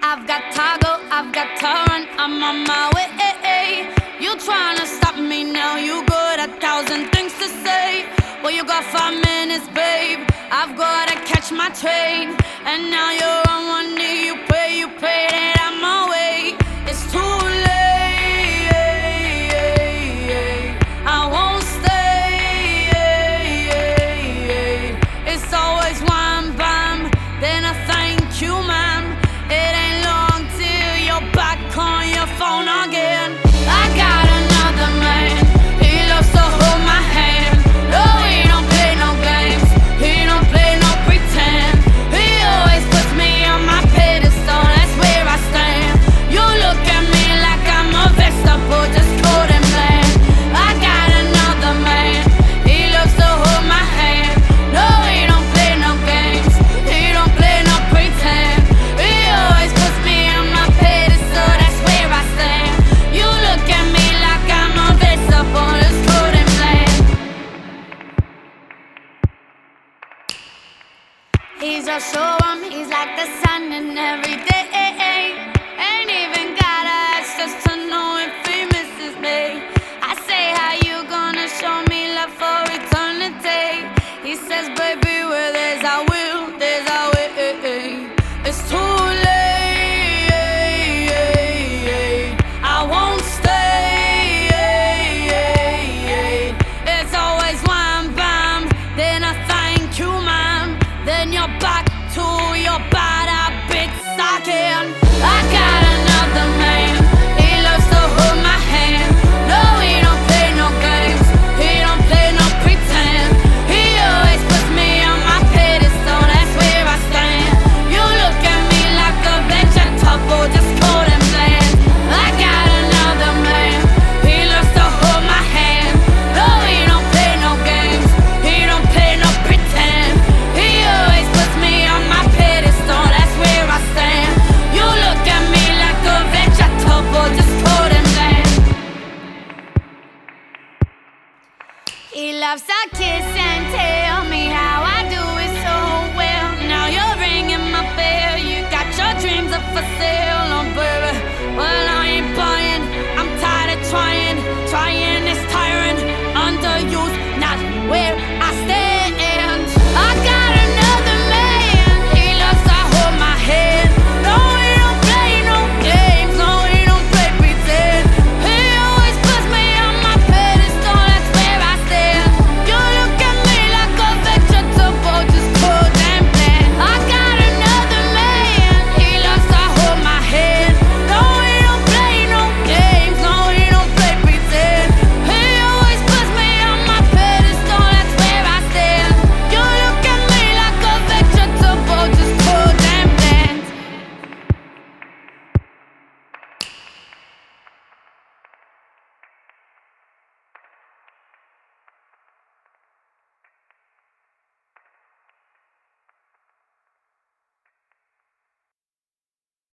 I've got Tago, I've got Torrent, I'm on my way. You tryna stop me now, you got 1,000 things to say. Well, you got 5 minutes, babe, I've gotta catch my train. And now you're on one knee, you pray that I'm on my way. It's too late, I won't stay. It's always one bam, then a thank you, ma'am. It ain't long till you're back on your phone again. I got another man, he loves to hold my hand. No, he don't play no games, he don't play no pretend. He always puts me on my pedestal, that's where I stand. You look at me like I'm a vegetable, just cold and bland. I got another man, he loves to hold my hand. No, he don't play no games, he don't play no pretend. He always puts me on my pedestal, that's where I stand. You look at me like I'm a vegetable, just cold and bland. He's a showroom, he's like the sun and every day. Ain't even gotta ask just to know if he misses me. I say, how you gonna show me love for eternity? He says, baby, where there's a will, there's a way. It's too late, I won't stay. It's always one bam, then a thank you, ma'am. Then you're back to your bad habits again. I got another man, he loves to hold my hand. No, he don't play no games, he don't play no pretend. He always puts me on my pedestal, that's where I stand. You look at me like a vegetable, just cold and bland. I got another man, he loves to hold my hand. No, he don't play no games, he don't play no pretend. He always puts me on my pedestal, that's where I stand. You look at me like a vegetable, just cold and bland. He loves to